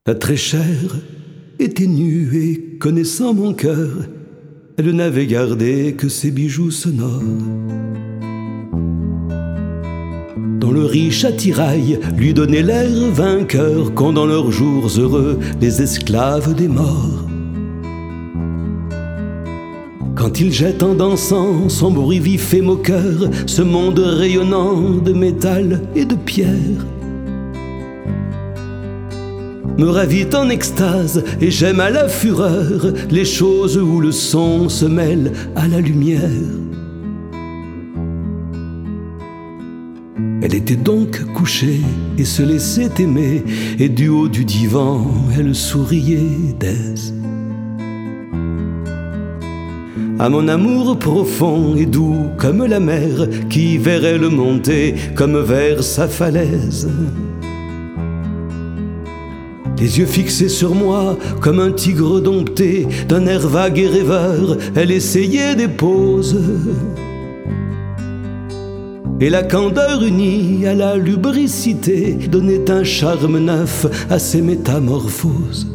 La très chère était nue et, connaissant mon cœur, elle n'avait gardé que ses bijoux sonores. Dont le riche attirail lui donnait l'air vainqueur qu'ont dans leurs jours heureux les esclaves des morts. Quand il jette en dansant son bruit vif et moqueur, ce monde rayonnant de métal et de pierre me ravit en extase et j'aime à la fureur les choses où le son se mêle à la lumière. Elle était donc couchée et se laissait aimer, et du haut du divan elle souriait d'aise à mon amour profond et doux comme la mer qui vers elle montait comme vers sa falaise. Les yeux fixés sur moi comme un tigre dompté d'un air vague et rêveur, elle essayait des poses. Et la candeur unie à la lubricité donnait un charme neuf à ses métamorphoses.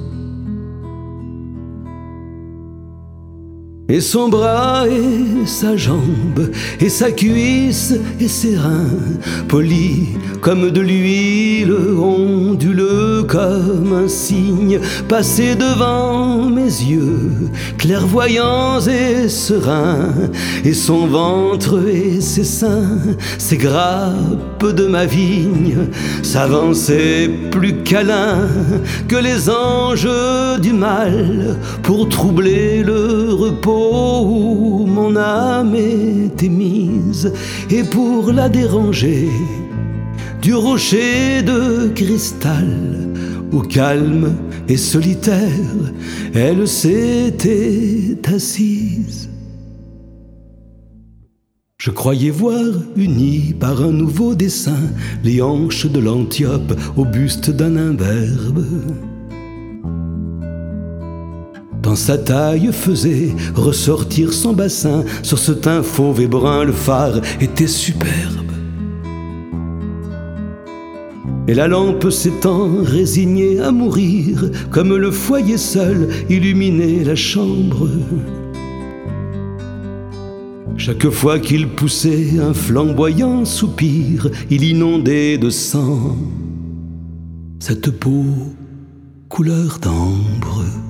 Et son bras et sa jambe et sa cuisse et ses reins, polis comme de l'huile, onduleux comme un cygne, passaient devant mes yeux, clairvoyants et sereins. Et son ventre et ses seins, ces grappes de ma vigne, s'avançaient plus câlins que les anges du mal pour troubler le repos où mon âme était mise, et pour la déranger du rocher de cristal où calme et solitaire elle s'était assise. Je croyais voir unies par un nouveau dessin les hanches de l'Antiope au buste d'un imberbe. Dans sa taille faisait ressortir son bassin, sur ce teint fauve et brun le phare était superbe. Et la lampe s'étant résignée à mourir, comme le foyer seul illuminait la chambre. Chaque fois qu'il poussait un flamboyant soupir, il inondait de sang cette peau couleur d'ambre.